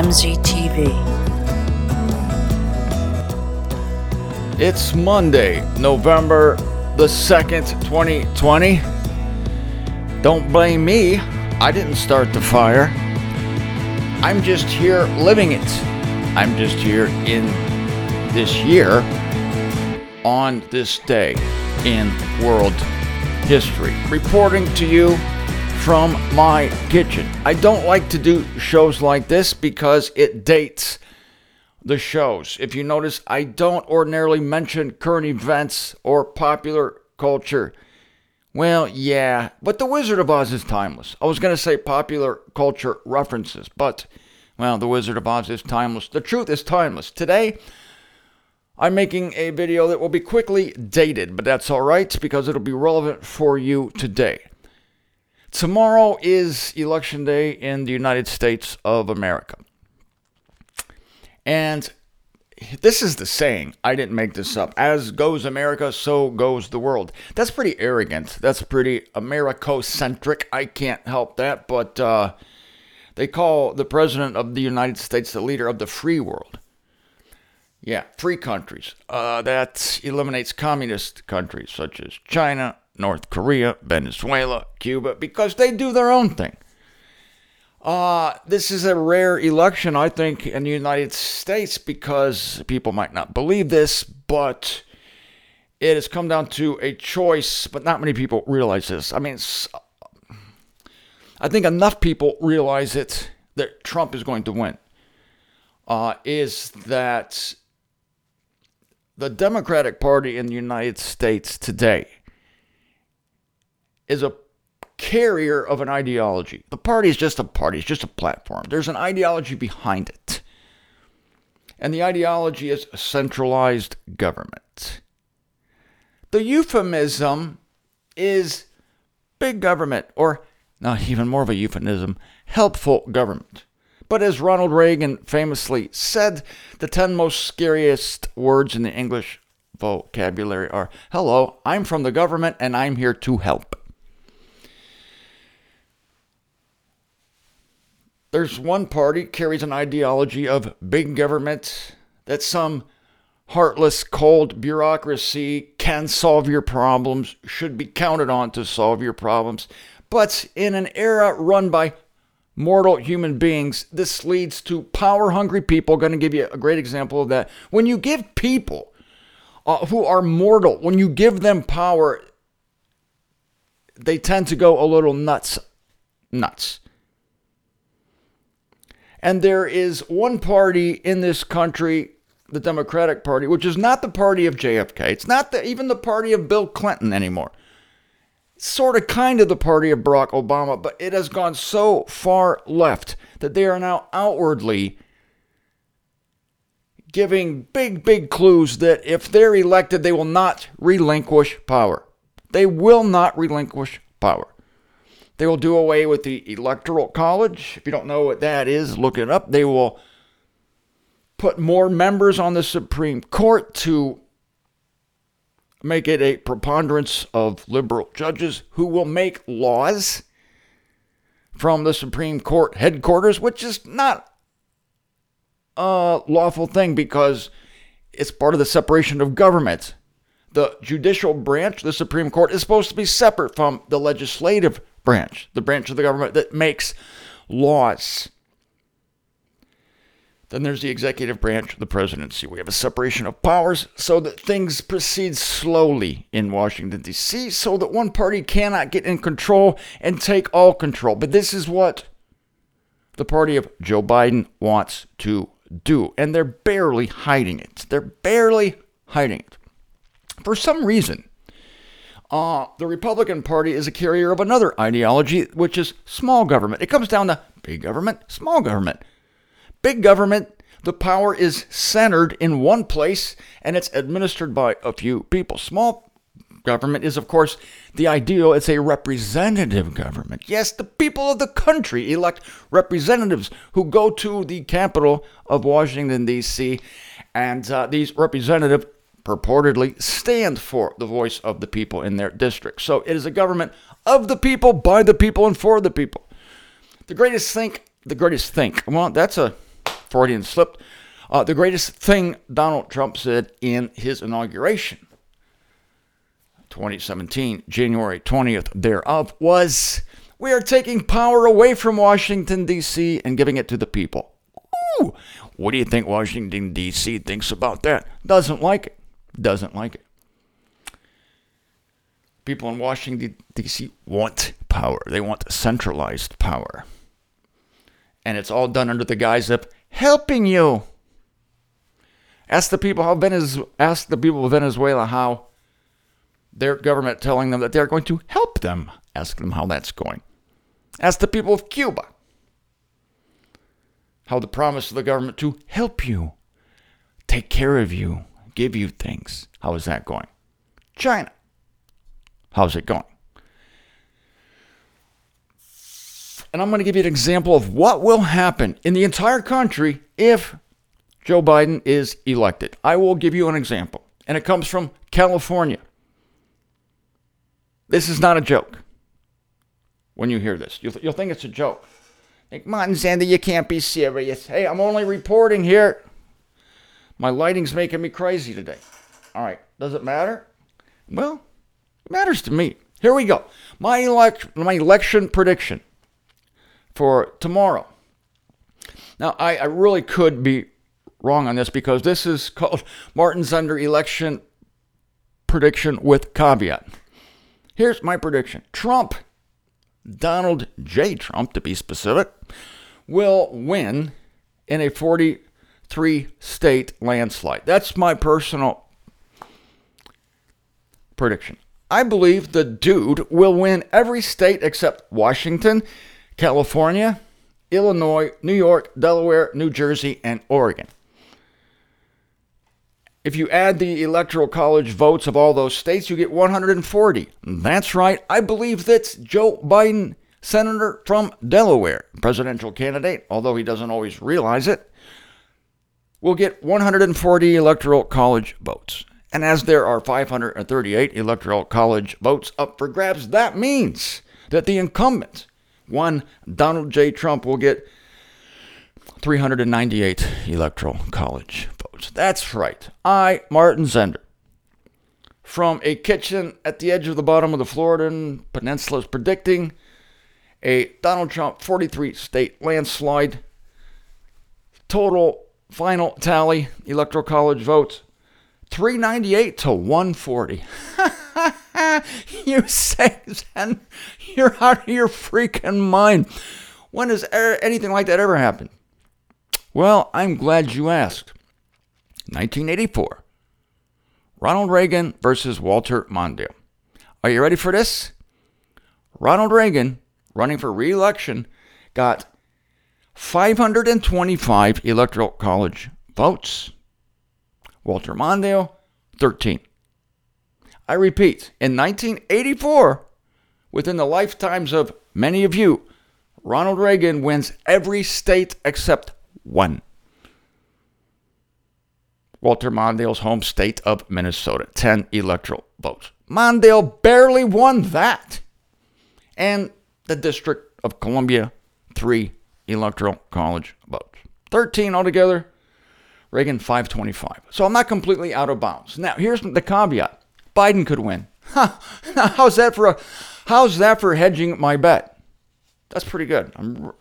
MZTV. It's Monday, November the 2nd, 2020. Don't blame me. I didn't start the fire. I'm just here living it. I'm just here in this year on this day in world history, reporting to you from my kitchen. I don't like to do shows like this because it dates the shows. If you notice, I don't ordinarily mention current events or popular culture. Well, yeah, but The Wizard of Oz is timeless. I was going to say popular culture references, but, well, The Wizard of Oz is timeless. The truth is timeless. Today, I'm making a video that will be quickly dated, but that's all right because it'll be relevant for you today. Tomorrow is Election Day in the United States of America. And this is the saying. I didn't make this up. As goes America, so goes the world. That's pretty arrogant. That's pretty Americocentric. I can't help that. But they call the President of the United States the leader of the free world. Yeah, free countries. That eliminates communist countries such as China, North Korea, Venezuela, Cuba, because they do their own thing. This is a rare election, I think, in the United States because people might not believe this, but it has come down to a choice, but not many people realize this. I mean, I think enough people realize it that Trump is going to win. Is that the Democratic Party in the United States today is a carrier of an ideology. The party is just a party. It's just a platform. There's an ideology behind it. And the ideology is centralized government. The euphemism is big government, or not even more of a euphemism, helpful government. But as Ronald Reagan famously said, the 10 most scariest words in the English vocabulary are, hello, I'm from the government and I'm here to help. There's one party carries an ideology of big government, that some heartless, cold bureaucracy can solve your problems, should be counted on to solve your problems. But in an era run by mortal human beings, this leads to power-hungry people. I'm going to give you a great example of that. When you give people who are mortal, when you give them power, they tend to go a little nuts. And there is one party in this country, the Democratic Party, which is not the party of JFK. It's not even the party of Bill Clinton anymore. It's sort of kind of the party of Barack Obama, but it has gone so far left that they are now outwardly giving big clues that if they're elected, they will not relinquish power. They will not relinquish power. They will do away with the Electoral College. If you don't know what that is, look it up. They will put more members on the Supreme Court to make it a preponderance of liberal judges who will make laws from the Supreme Court headquarters, which is not a lawful thing because it's part of the separation of government. The judicial branch, the Supreme Court, is supposed to be separate from the legislative branch, the branch of the government that makes laws. Then there's the executive branch, the presidency. We have a separation of powers so that things proceed slowly in Washington, D.C., so that one party cannot get in control and take all control. But this is what the party of Joe Biden wants to do, and they're barely hiding it. For some reason, the Republican Party is a carrier of another ideology, which is small government. It comes down to big government, small government. Big government, the power is centered in one place, and it's administered by a few people. Small government is, of course, the ideal. It's a representative government. Yes, the people of the country elect representatives who go to the capital of Washington, D.C., and these representatives purportedly stand for the voice of the people in their district. So it is a government of the people, by the people, and for the people. The greatest think. Well, that's a Freudian slipped. The greatest thing Donald Trump said in his inauguration, 2017, January 20th thereof, was, "We are taking power away from Washington, D.C. and giving it to the people." Ooh, what do you think Washington, D.C. thinks about that? Doesn't like it. Doesn't like it. People in Washington, D.C. want power. They want centralized power. And it's all done under the guise of helping you. Ask the people of Venezuela how their government telling them that they're going to help them. Ask them how that's going. Ask the people of Cuba how the promise of the government to help you, take care of you, give you things. How is that going? China. How's it going? And I'm going to give you an example of what will happen in the entire country if Joe Biden is elected. I will give you an example, and it comes from California. This is not a joke. When you hear this, you'll think it's a joke. Like, Martin Zander, you can't be serious. Hey, I'm only reporting here. My lighting's making me crazy today. All right, does it matter? Well, it matters to me. Here we go. My election prediction for tomorrow. Now, I really could be wrong on this because this is called Martin Zander election prediction with caveat. Here's my prediction. Trump, Donald J. Trump to be specific, will win in a 43-state landslide. That's my personal prediction. I believe the dude will win every state except Washington, California, Illinois, New York, Delaware, New Jersey, and Oregon. If you add the electoral college votes of all those states, you get 140. That's right. I believe that Joe Biden, senator from Delaware, presidential candidate, although he doesn't always realize it, will get 140 electoral college votes. And as there are 538 electoral college votes up for grabs, that means that the incumbent, one Donald J. Trump, will get 398 electoral college votes. That's right. I, Martin Zander, from a kitchen at the edge of the bottom of the Floridan Peninsula, is predicting a Donald Trump 43-state landslide. Total final tally, electoral college votes, 398 to 140. You say, Zen, you're out of your freaking mind. When has anything like that ever happened? Well, I'm glad you asked. 1984. Ronald Reagan versus Walter Mondale. Are you ready for this? Ronald Reagan, running for re-election, got 525 electoral college votes. Walter Mondale, 13. I repeat, in 1984, within the lifetimes of many of you, Ronald Reagan wins every state except one. Walter Mondale's home state of Minnesota, 10 electoral votes. Mondale barely won that. And the District of Columbia, 3 electoral college votes. 13 altogether, Reagan 525. So I'm not completely out of bounds. Now, here's the caveat. Biden could win. How's that for hedging my bet? That's pretty good.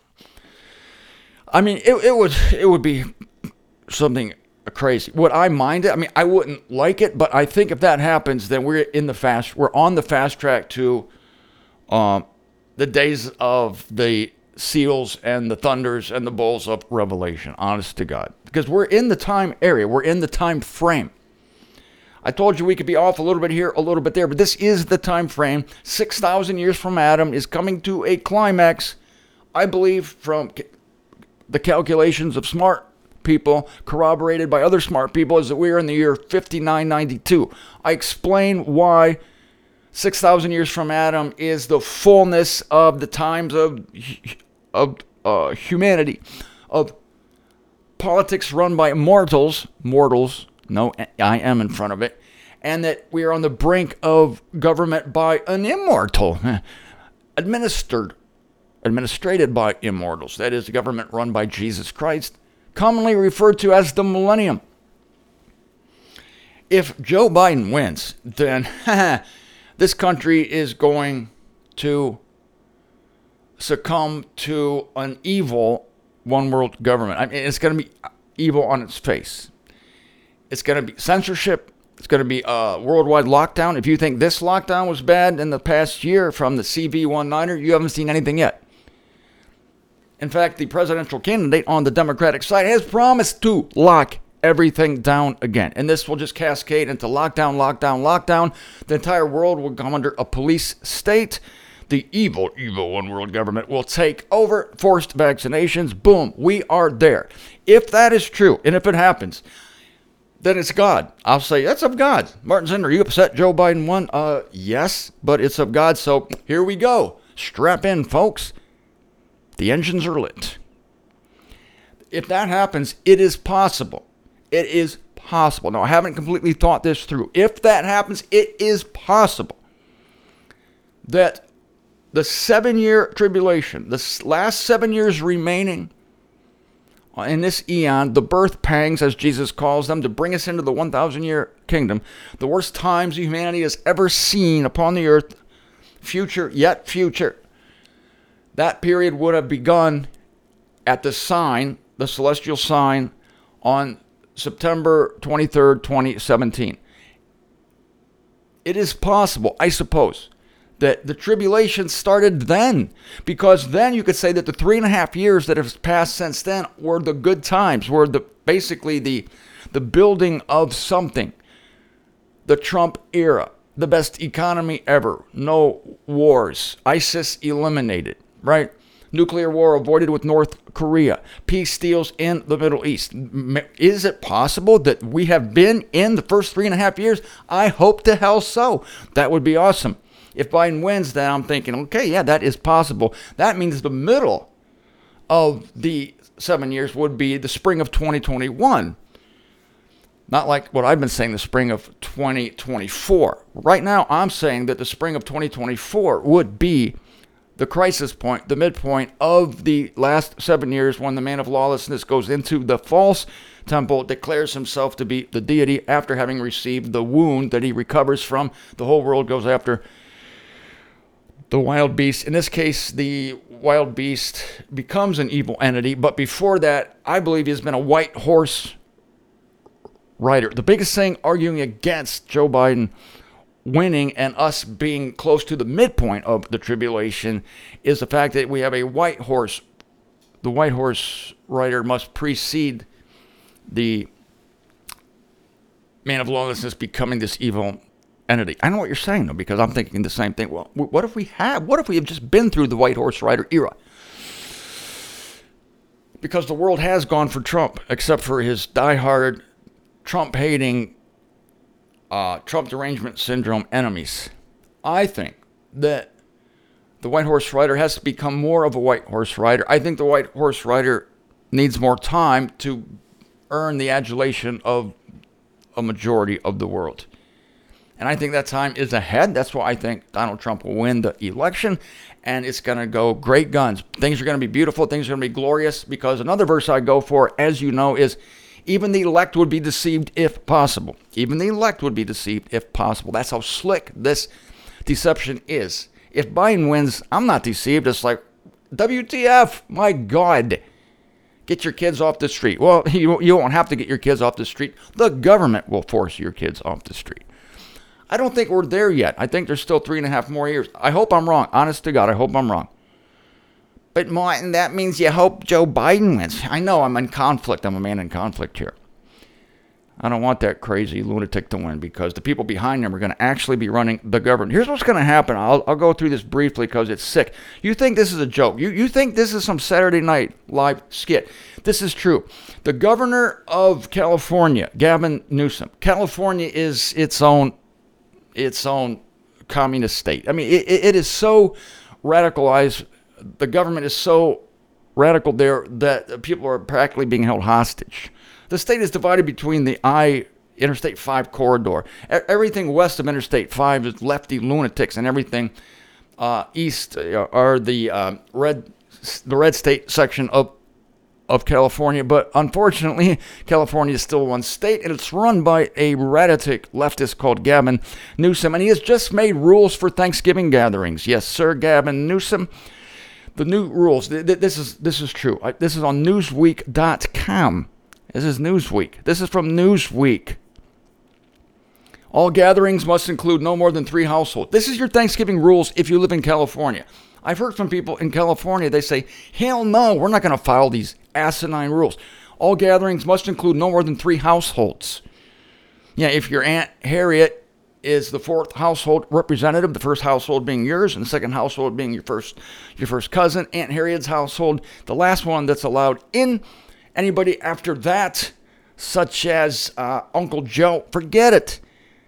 It would be something crazy. Would I mind it? I mean, I wouldn't like it, but I think if that happens, then we're on the fast track to the days of the seals and the thunders and the bowls of Revelation, honest to God. Because we're in the time area. We're in the time frame. I told you we could be off a little bit here, a little bit there, but this is the time frame. 6,000 years from Adam is coming to a climax, I believe, from the calculations of smart people, corroborated by other smart people, is that we are in the year 5992. I explain why 6,000 years from Adam is the fullness of the times of humanity, of politics run by mortals, no, I am in front of it, and that we are on the brink of government by an immortal, administrated by immortals. That is, the government run by Jesus Christ, commonly referred to as the millennium. If Joe Biden wins, then this country is going to succumb to an evil one world government. I mean, it's going to be evil on its face. It's going to be censorship. It's going to be a worldwide lockdown. If you think this lockdown was bad in the past year from the CV-19er, you haven't seen anything yet. In fact, the presidential candidate on the Democratic side has promised to lock everything down again. And this will just cascade into lockdown, lockdown, lockdown. The entire world will come under a police state. The evil one world government will take over. Forced vaccinations. Boom. We are there. If that is true, and if it happens, then it's God. I'll say, that's of God. Martin Zinder, are you upset Joe Biden won? Yes, but it's of God. So here we go. Strap in, folks. The engines are lit. If that happens, it is possible. It is possible. Now, I haven't completely thought this through. If that happens, it is possible that the 7-year tribulation, the last 7 years remaining in this eon, the birth pangs, as Jesus calls them, to bring us into the 1,000-year kingdom, the worst times humanity has ever seen upon the earth, future, yet future, that period would have begun at the sign, the celestial sign, on September 23rd, 2017. It is possible, I suppose, that the tribulation started then, because then you could say that the 3.5 years that have passed since then were the good times, were basically the building of something. The Trump era, the best economy ever, no wars, ISIS eliminated, right? Nuclear war avoided with North Korea, peace deals in the Middle East. Is it possible that we have been in the first 3.5 years? I hope to hell so. That would be awesome. If Biden wins, then I'm thinking, okay, yeah, that is possible. That means the middle of the 7 years would be the spring of 2021. Not like what I've been saying, the spring of 2024. Right now, I'm saying that the spring of 2024 would be the crisis point, the midpoint of the last 7 years, when the man of lawlessness goes into the false temple, declares himself to be the deity after having received the wound that he recovers from. The whole world goes after the wild beast. In this case, the wild beast becomes an evil entity, but before that, I believe he has been a white horse rider. The biggest thing arguing against Joe Biden winning and us being close to the midpoint of the tribulation is the fact that we have a white horse. The white horse rider must precede the man of lawlessness becoming this evil entity. I know what you're saying, though, because I'm thinking the same thing. Well, what if we have just been through the white horse rider era? Because the world has gone for Trump, except for his diehard, Trump-hating, Trump derangement syndrome enemies. I think that the white horse rider has to become more of a white horse rider. I think the white horse rider needs more time to earn the adulation of a majority of the world. And I think that time is ahead. That's why I think Donald Trump will win the election. And it's going to go great guns. Things are going to be beautiful. Things are going to be glorious. Because another verse I go for, as you know, is even the elect would be deceived if possible. Even the elect would be deceived if possible. That's how slick this deception is. If Biden wins, I'm not deceived. It's like, WTF, my God. Get your kids off the street. Well, you won't have to get your kids off the street. The government will force your kids off the street. I don't think we're there yet. I think there's still 3.5 more years. I hope I'm wrong. Honest to God, I hope I'm wrong. But Martin, that means you hope Joe Biden wins. I know I'm in conflict. I'm a man in conflict here. I don't want that crazy lunatic to win because the people behind him are going to actually be running the government. Here's what's going to happen. I'll go through this briefly because it's sick. You think this is a joke. You think this is some Saturday Night Live skit. This is true. The governor of California, Gavin Newsom. California is its own communist state. I mean, it is so radicalized. The government is so radical there that people are practically being held hostage. The state is divided between the Interstate 5 corridor. Everything west of Interstate 5 is lefty lunatics, and everything east are the red state section of of California, but unfortunately, California is still one state, and it's run by a radical leftist called Gavin Newsom, and he has just made rules for Thanksgiving gatherings. Yes, sir, Gavin Newsom. The new rules. This is true. This is on Newsweek.com. This is Newsweek. This is from Newsweek. All gatherings must include no more than 3 households. This is your Thanksgiving rules if you live in California. I've heard from people in California, they say, hell no, we're not going to follow these asinine rules. All gatherings must include no more than 3 households. Yeah, if your Aunt Harriet is the 4th household representative, the 1st household being yours, and the 2nd household being your first cousin, Aunt Harriet's household, the last one that's allowed in. Anybody after that, such as Uncle Joe, forget it.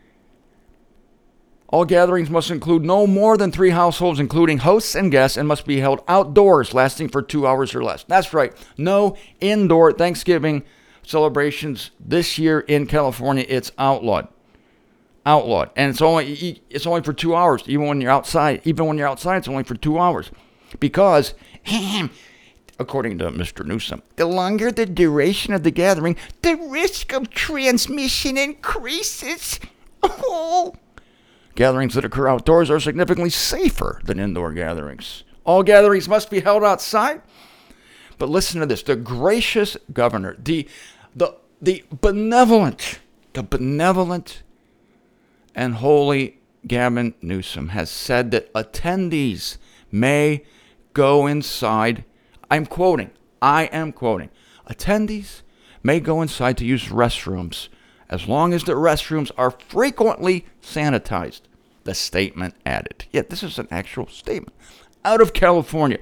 All gatherings must include no more than 3 households, including hosts and guests, and must be held outdoors, lasting for 2 hours or less. That's right. No indoor Thanksgiving celebrations this year in California. It's outlawed. Outlawed. And it's only for 2 hours, even when you're outside. Even when you're outside, it's only for 2 hours. Because, according to Mr. Newsom, the longer the duration of the gathering, the risk of transmission increases. Oh. Gatherings that occur outdoors are significantly safer than indoor gatherings. All gatherings must be held outside. But listen to this. The gracious governor, the benevolent and holy Gavin Newsom has said that attendees may go inside. I am quoting. Attendees may go inside to use restrooms as long as the restrooms are frequently sanitized, the statement added. Yeah, this is an actual statement out of California.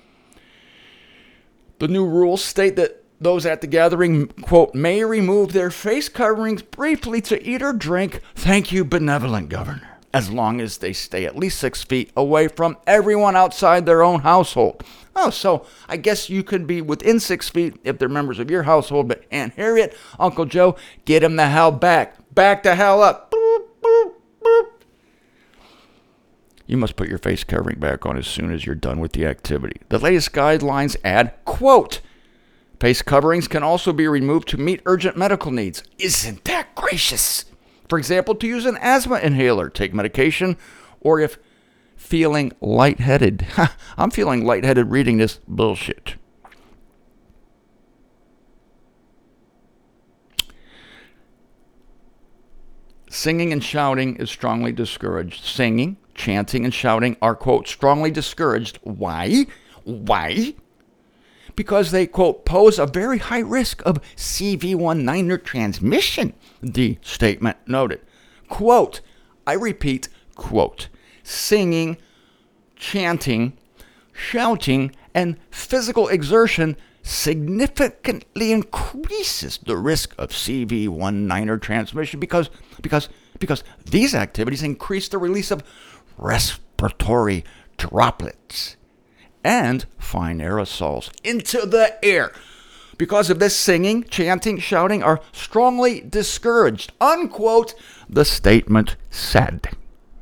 The new rules state that those at the gathering, quote, may remove their face coverings briefly to eat or drink. Thank you, benevolent governor. As long as they stay at least 6 feet away from everyone outside their own household. Oh, so I guess you could be within 6 feet if they're members of your household, but Aunt Harriet, Uncle Joe, get them the hell back. Back the hell up. Boop, boop, boop. You must put your face covering back on as soon as you're done with the activity. The latest guidelines add, quote, face coverings can also be removed to meet urgent medical needs. Isn't that gracious? For example, to use an asthma inhaler, take medication, or if feeling lightheaded. I'm feeling lightheaded reading this bullshit. Singing and shouting is strongly discouraged. Singing, chanting, and shouting are, quote, strongly discouraged. Why? Because they, quote, pose a very high risk of CV19 transmission, the statement noted. Quote, I repeat, quote, singing, chanting, shouting, and physical exertion significantly increases the risk of CV19 transmission because these activities increase the release of respiratory droplets and fine aerosols into the air. Because of this, singing, chanting, shouting are strongly discouraged, unquote, the statement said.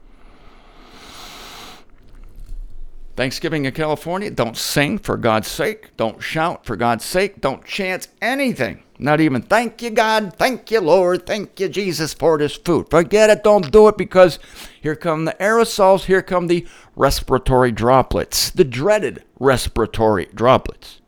Thanksgiving in California, don't sing for God's sake. Don't shout for God's sake. Don't chant anything. Not even thank you, God, thank you, Lord, thank you, Jesus, for this food. Forget it, don't do it, because here come the aerosols, here come the respiratory droplets, the dreaded respiratory droplets.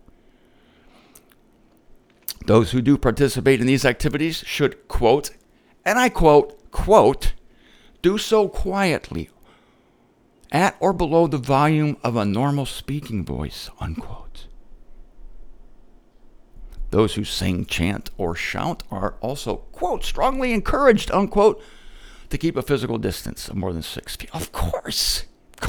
Those who do participate in these activities should, quote, and I quote, do so quietly, at or below the volume of a normal speaking voice, unquote. Those who sing, chant, or shout are also, quote, strongly encouraged, unquote, to keep a physical distance of more than 6 feet. Of course.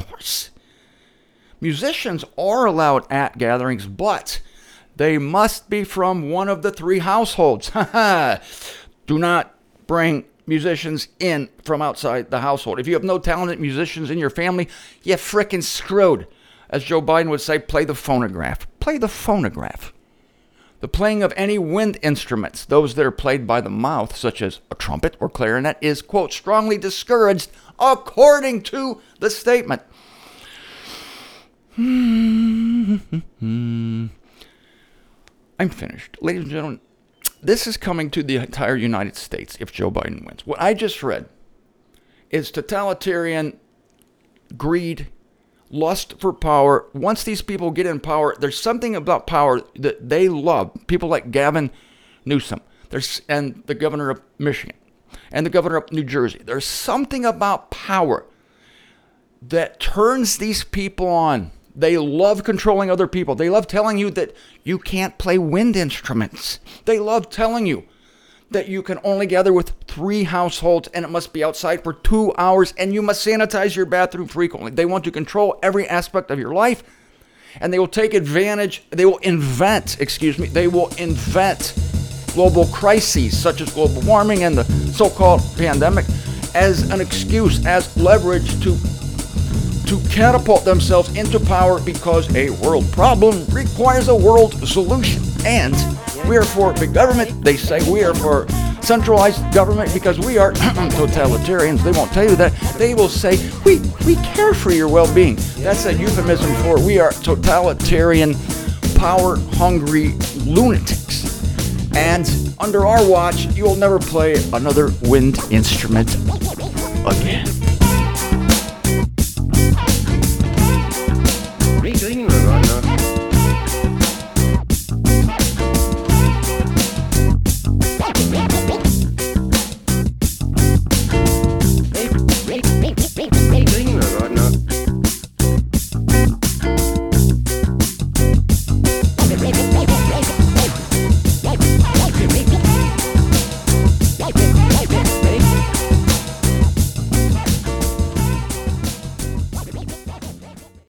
Musicians are allowed at gatherings, but they must be from one of the 3 households. Do not bring musicians in from outside the household. If you have no talented musicians in your family, you're frickin' screwed. As Joe Biden would say, play the phonograph. Play the phonograph. The playing of any wind instruments, those that are played by the mouth, such as a trumpet or clarinet, is, quote, strongly discouraged, according to the statement. I'm finished. Ladies and gentlemen, this is coming to the entire United States if Joe Biden wins. What I just read is totalitarian greed, lust for power. Once these people get in power, there's something about power that they love. People like Gavin Newsom and the governor of Michigan and the governor of New Jersey. There's something about power that turns these people on. They love controlling other people. They love telling you that you can't play wind instruments. They love telling you that you can only gather with 3 households and it must be outside for 2 hours and you must sanitize your bathroom frequently. They want to control every aspect of your life, and they will take advantage. They will invent global crises such as global warming and the so-called pandemic as an excuse, as leverage to catapult themselves into power, because a world problem requires a world solution. And we are for big government. They say we are for centralized government because we are totalitarians. They won't tell you that. They will say, we care for your well-being. That's a euphemism for we are totalitarian, power-hungry lunatics. And under our watch, you will never play another wind instrument again.